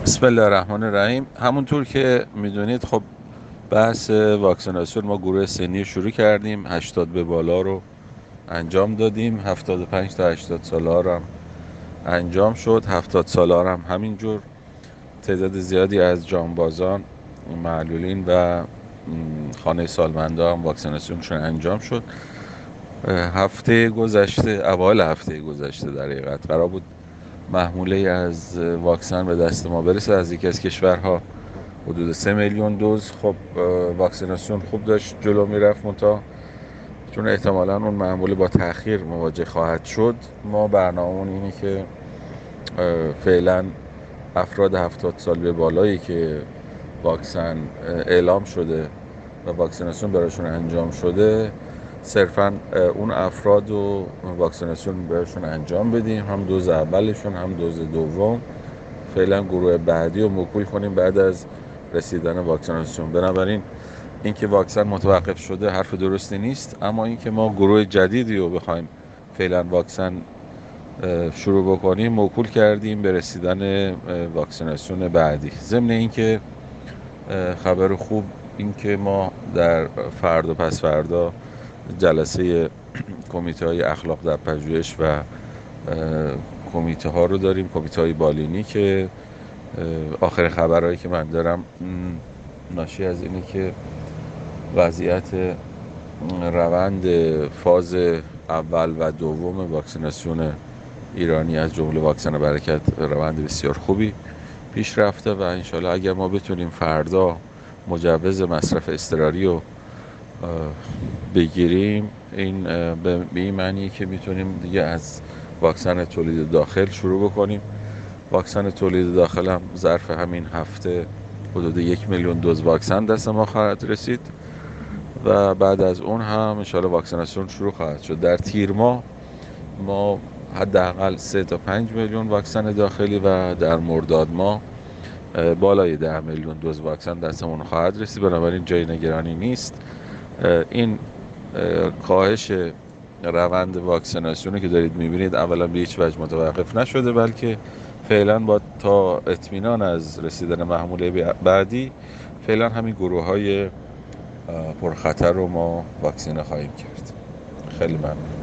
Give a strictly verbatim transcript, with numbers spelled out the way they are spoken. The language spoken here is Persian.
بسم الله الرحمن الرحیم. همونطور که میدونید خب بحث واکسیناسیون ما گروه سنی شروع کردیم. هشتاد به بالا رو انجام دادیم، هفتاد و پنج تا هشتاد ساله ها رو هم انجام شد، هفتاد ساله ها هم همینجور. تعداد زیادی از جانبازان، معلولین و خانه سالمندا هم واکسیناسیونشون انجام شد. هفته گذشته، اوایل هفته گذشته در حقیقت قرار بود محموله از واکسن به دست ما برسه از یکی از کشورها، حدود سه میلیون دوز. خب واکسیناسیون خوب داشت جلو میرفت، منتها چون احتمالاً اون محموله با تأخیر مواجه خواهد شد، ما برنامه‌مون اینه که فعلا افراد هفتاد سال به بالایی که واکسن اعلام شده و واکسیناسیون براشون انجام شده، صرفا اون افراد رو واکسیناسیون براشون انجام بدیم، هم دوز اولشون هم دوز دوم. فعلا گروه بعدی رو موکول کنیم بعد از رسیدن واکسیناسیون. بنابراین اینکه واکسن متوقف شده حرف درستی نیست، اما اینکه ما گروه جدیدی رو بخوایم فعلا واکسن شروع بکنیم موکول کردیم به رسیدن واکسیناسیون بعدی. ضمن اینکه خبر خوب این که ما در فردا پس فردا جلسه کمیته های اخلاق در پژوهش و کمیته ها رو داریم، کمیته های بالینی، که آخر خبرهایی که من دارم ناشی از اینه که وضعیت روند فاز اول و دوم واکسیناسیون ایرانی از جمله واکسن برکت روند بسیار خوبی پیش رفته و انشالله اگر ما بتونیم فردا مجوز مصرف اضطراری رو بگیریم، این به این معنی که میتونیم دیگه از واکسن تولید داخل شروع بکنیم. واکسن تولید داخل هم ظرف همین هفته حدود یک میلیون دوز واکسن دست ما خواهد رسید و بعد از اون هم انشالله واکسیناسیون شروع خواهد شد. در تیر ماه ما حداقل سه تا پنج میلیون واکسن داخلی و در مرداد ماه بالای ده میلیون دوز واکسن دستمون خواهد رسید. بنابراین جای نگرانی نیست. این کاهش روند واکسیناسیونی که دارید میبینید اولا به هیچ وجه متوقف نشده، بلکه فعلا با تا اطمینان از رسیدن محموله بعدی فعلا همین گروه های پرخطر رو ما واکسینه خواهیم کرد. خیلی ممنون.